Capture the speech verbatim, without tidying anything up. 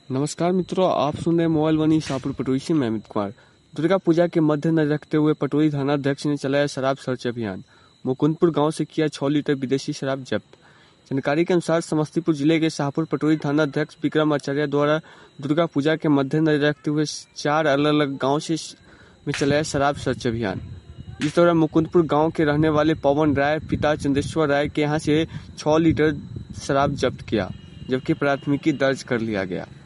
नमस्कार मित्रों, आप सुन रहे मोबाइल वनी शाहपुर पटोरी से मैं अमित कुमार। दुर्गा पूजा के मद्देनजर रखते हुए पटोरी थानाध्यक्ष ने चलाया शराब सर्च अभियान। मुकुंदपुर गांव से किया छह लीटर विदेशी शराब जब्त। जानकारी के अनुसार समस्तीपुर जिले के शाहपुर पटोरी थानाध्यक्ष विक्रम आचार्य द्वारा दुर्गा पूजा के मद्देनजर रखते हुए चार अलग अलग गाँव से में चलाया शराब सर्च अभियान। इस दौरान मुकुंदपुर गाँव के रहने वाले पवन राय पिता चंदेश्वर राय के यहाँ से छह लीटर शराब जब्त किया, जबकि प्राथमिकी दर्ज कर लिया गया।